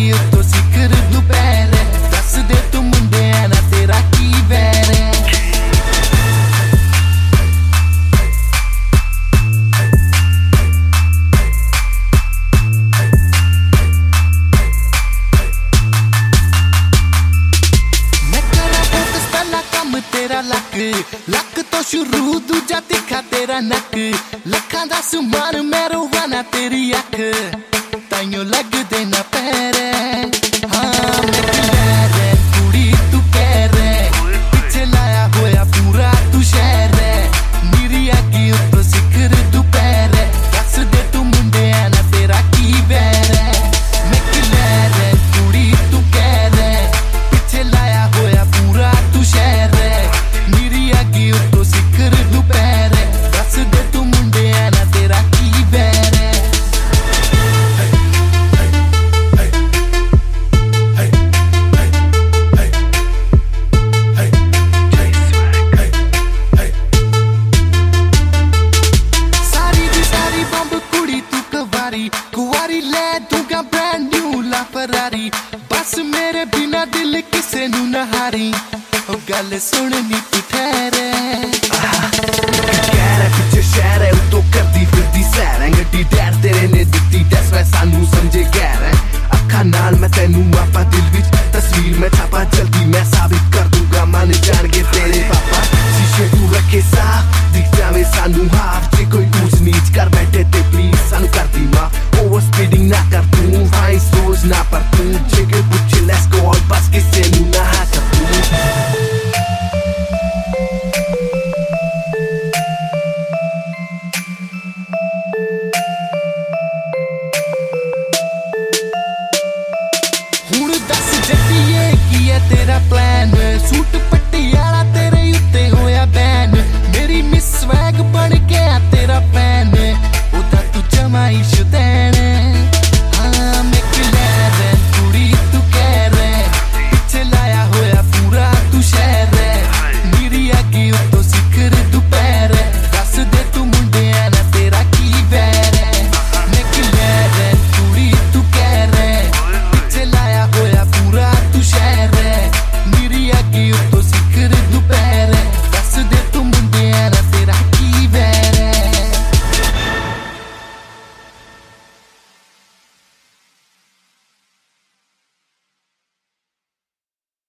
गई उतो सिखर दोपहर दस दे तू मुंडे ना तेरा की वैर है। तेरा लक लक तो शुरू दूजा तिखा तेरा नक लखा दा सुमान मैं रोवाना तेरी अख ताइयों लग देना पैर हाँ मैं क्लियर है कुड़ी तू कह रहे पीछे लाया होया पूरा तू शहर है मेरी अगी उतो सिखर दोपहर दस दे तू मुंडे ना तेरा की वैर है। मैं क्लियर है कुड़ी तू कह रहे पीछे लाया होया पूरा तू शहर तो सिखर दोपहर दस दे तू मुंडे ना तेरा की वैर है। सारी दी सारी बंब कुड़ी तू कुवारी कुवारी ले दूंगा ब्रांड न्यू ला फरारी बस मेरे बिना दिल किसे नू न हारी गल सुननी तू ठहरे पिछे शहर है उतो करदी फिरदी सैर गड्डी डैड तेरे ने दित्ती दस वै सानू समझे गैर है अखा नाल मैं तेनू आपा दिल विच तस्वीर में छापा जल्दी मैं साबित कर दूंगा मान जाणगे तेरे पापा शीशे तू रखे साफ दिख जावे सानू हाफ जे कोई ऊंच नीच कर बैठे ते प्लीज सानू कर दी माफ ओवर स्पीडिंग ना कर तू हाई सोच ना पर तू जे कोई पूछे लेट्स गो और बस किसे नू ना कर तू। हुण दस जट्टिए की है तेरा प्लान सूट